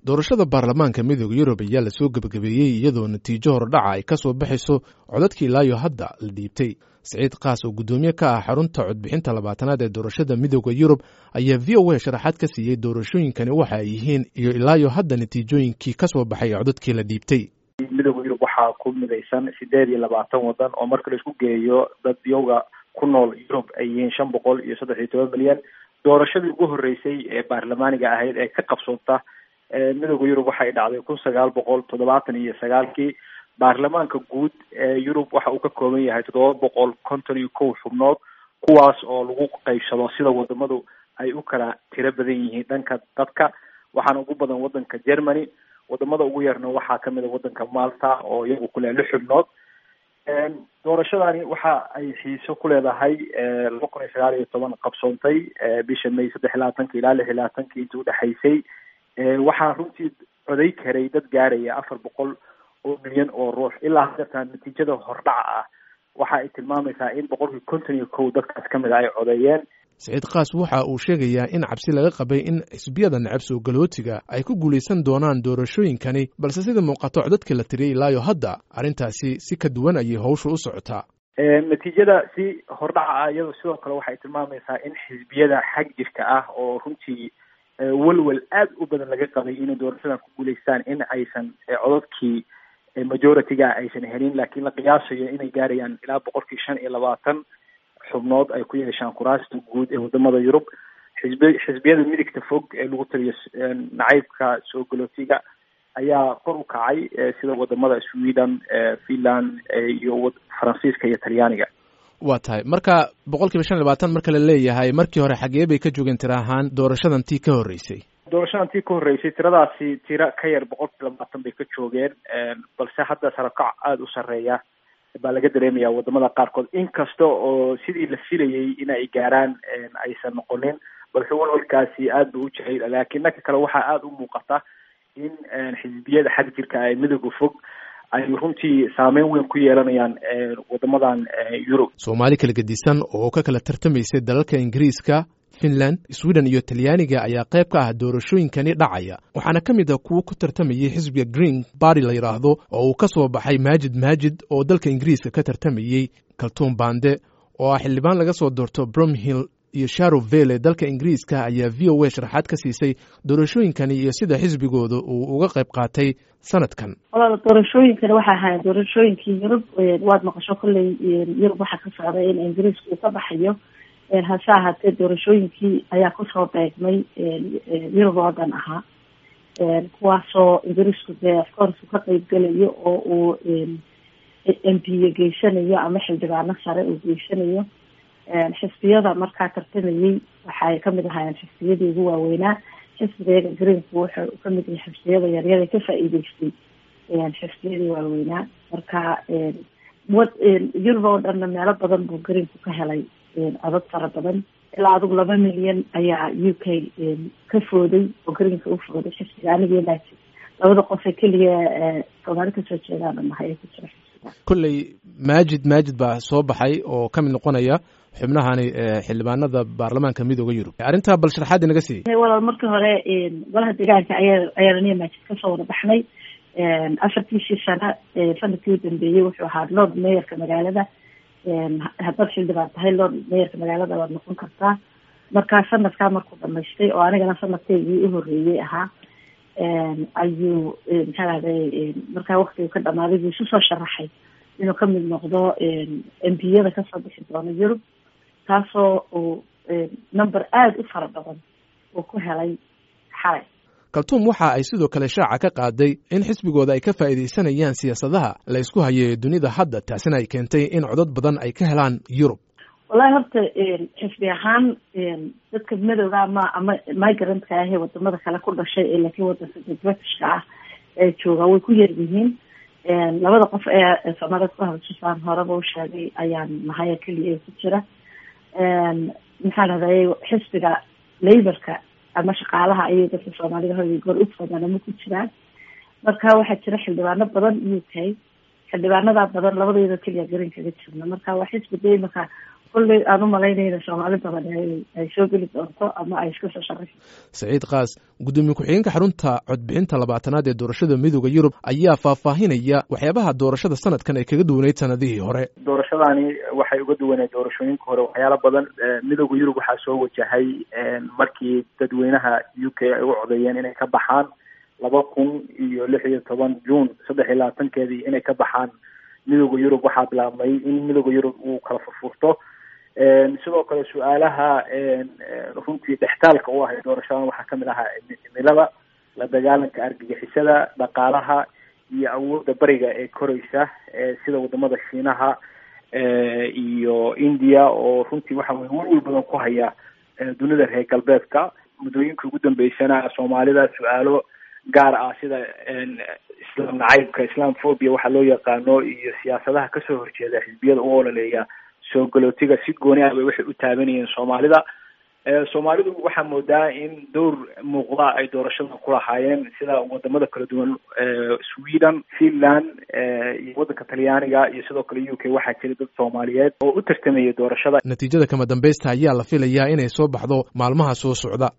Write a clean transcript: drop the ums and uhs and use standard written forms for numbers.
doorashada baarlamaanka midowga Yurub ayaa la soo gabagabeeyay iyadoo natiijo hordhaca ay ka soo baxayso codadkii ilaa hadda la dhiibtay. Saciid Qaas oo gudoomiye ka ah xarunta codbixinta 20aad ee doorashada midowga Yurub ayaa VOA sharaxaad ka siiyay doorashooyinkani waxa ay yihiin iyo ilaa hadda natiijooyinkii ka soo baxay codadkii la dhiibtay. midowga Yurub waxaa ku midaysan 28 wadan oo marka la isku geeyo dad yoga ku nool Yurub ay yihiin 513 milyan. doorashadii ugu horeysay ee baarlamaaniga ahayd ee ka qabsoontay midowga Yurub waxay dhacday 1979 baarlamaanka guud ee Yurub waxa uu ka kooban yahay 751 xubnood kuwaas oo lagu qaybsado sida wadamadu ay u kala tiro badan yihiin dhanka dadka waxaana ugu badan wadanka Germany wadamada ugu yarna waxaa kamid ah wadanka Malta oo iyagu ku leh 6 xubnood. doorashadani waxa ay xiiso ku leedahay 2019 qabsoontay bisha May 23 ilaa 26 intii u dhaxaysay waxaa runtii coday karay dad gaaraya 400 milyan oo ruux ilaa hadda natiijada hordhaca ah waxa ay tilmaamaysaa in 51 dadkaas kamid ay codeeyeen. Saciid Qaas waxa uu sheegayaa in cabsi laga qabay in xisbiyada nacab soo galootiga ay ku guuleysan doonaan doorashooyinkani balse sida muuqato codadka la tiriyay ilaa hadda arrintaasi si ka duwan ayay hawshu u socotaa. natiijada si hordhaca ah iyadoo sidoo kale waxay tilmaamaysaa in xisbiyada xag jirka ah oo runtii walwal aad u badan laga qabay inay doorashadan ku guuleystaan in aysan codadkii majority-ga aysan helin laakiin la qiyaasayo inay gaarayaan ilaa 25 xubnood ay ku yeeshaan kuraasta guud ee wadamada Yurub. xisbiyada midigta fog ee lagu taliyo nacaybka soo galootiga ayaa kor u kacay sida wadamada Sweden, Finland iyo Faransiiska iyo Talyaaniga. waa tahay marka 25 marka la leeyahay markii hore xagee bay ka joogeen tira ahaan doorashadan tii ka horeysay. doorashadan tii ka horeysay tiradaasi tira ka yar 20 bay ka joogeen balse hadda sarakac aad u sareeya baa laga dareemayaa wadamada qaarkood inkasta oo sidii la filayay in ay gaaraan aysan noqonin balse walwalkaasi aad buu u jecel laakiin marka kale waxa aad u muuqata in xisbiyada xag jirka ay midowga fog ay runtii saameyn weyn ku yeelanayaan wadamadan Yurub. Soomaali kala gedisan oo ka kala tartamaysay dalalka Ingiriiska, Finland, Sweden iyo Talyaaniga ayaa qayb ka ah doorashooyinkani dhacaya waxaana kamid ah kuwa ku tartamayay xisbiga Green Party la yiraahdo oo uu ka soo baxay Maajid oo dalka Ingiriiska ka tartamayay. Kaltuun Bande oo ah xildhibaan laga soo doorto Bromhill iyo Sharon Vale dalka Ingiriiska ayaa VOA sharaxaad ka siisay doorashooyinkani iyo sida xisbigooda uu uga qayb qaatay sanadkan. walaal doorashooyinkani waxa ahayd doorashooyinkii Yurub waad maqasho kulay Yurub waxa ka socday in Ingiriisku uu ka baxayo hase ahaatee doorashooyinkii ayaa ku soo beegmay Yurub oo dhan ahaa kuwaasoo Ingiriisku of course ka qayb galayo oo uu MP geysanayo ama xildhibaano sare uu geysanayo. xisbiyada markaa tartamayay waxay kamid ahaayeen xisbiyadii ugu waaweynaa. xisbiga Greenku wuxuu kamid yahay xisbiyada yaryar ee ka faa'iideystay xisbiyadii waaweynaa. marka Yurub oo dhan meelo badan buu Greenku ka helay codad fara badan ilaa adigu 2 milyan ayaa UK ka fooday oo Greenka u fooday xisbiga aniga laakiin labada qof ee kaliya Soomaali ka soo jeedaan maxay ku jira kulley Maajid baa soo baxay oo kamid noqonaya xubnahani xildhibaanada baarlamaanka midowga Yurub. arrinta bal sharaxaad inaga sii. walaal markii hore golaha deegaanka ayaa Maajid ka soo wada baxnay 4 sano sanadkii u dambeeyay wuxuu ahaa Lord Mayorka magaalada. haddaad xildhibaan tahay Lord Mayorka magaalada waad noqon kartaa. markaa sanadkaa markuu dhamaystay oo anigana sanadkeygii u horeeyay ahaa ayuu markaa waqtigu ka dhamaaday buu isu soo sharaxay inuu kamid noqdo MP-yada kasoo bixi doono Yurub taasoo uu number aad u fara badan uu ku helay xalay. Kaltuum waxa ay sidoo kale shaaca ka qaaday in xisbigooda ay ka faa'iideysanayaan siyaasadaha la isku hayo dunida hadda taasina ay keentay in codad badan ay ka helaan Yurub. wallahi horta xisbi ahaan dadka madowga ama migrant-ka ah ee wadamada kale ku dhashay ee laakiin wadanka Britishka ah ee jooga way ku yar yihiin. labada qof ee Soomaaliyeed ku hadashaan horeba u sheegay ayaan nahay kaliya ku jira. maxaa lahday xisbiga Labour-ka ama shaqaalaha ayay dadka Soomaalida hooyay goor u fadana ku jiraan. marka waxaa jira xildhibaano badan UK xildhibaanada badan labadeeda kaliya Green kaga jirna. marka waa xisbi deegaanka kolley aan u malaynayna soomaali badan ay soo geli doonto ama ay iska soo shaqayso. Saciid Qaas, gudoomiye ku-xigeenka xarunta codbixinta 20aad ee doorashada midowga Yurub, ayaa faahfaahinaya waxyaabaha doorashada sanadkan ay kaga duwaneyd sanadihii hore. doorashadani waxay uga duwaneyd doorashooyinka hore waxyaalo badan. midowga Yurub waxaa soo wajahay markii dadweynaha UK ay u codeeyeen inay ka baxaan 2016 June 23 inay ka baxaan midowga Yurub. waxaa bilaabmay in midowga Yurub uu kala furfurto. sidoo kale su-aalaha runtii dhextaalka u ahay doorashadan waxaa kamid ahaa cimilada, la dagaalanka argagixisada, dhaqaalaha iyo awoodda bariga ee koreysa sida wadamada Shiinaha iyo India oo runtii waxa weeye walwal badan ku haya dunida reer galbeedka. muddooyinkii ugu dambeysana Soomaalida su-aalo gaar ah sida islaam nacaybka, islaamphobia waxa loo yaqaano, iyo siyaasadaha kasoo horjeeda xisbiyada u ololeeya soo galootiga si gooni ah bay waxay u taabanayeen Soomaalida. Soomaalidu waxaa moodaa in door muuqda ay doorashada ku lahaayeen sida wadamada kala duwan Sweden, Finland iyo wadanka Talyaaniga iyo sidoo kale UK. waxaa jira dad Soomaaliyeed oo u tartamaya doorashada. Natiijada kama dambaysta ayaa la filayaa inay soo baxdo maalmaha soo socda.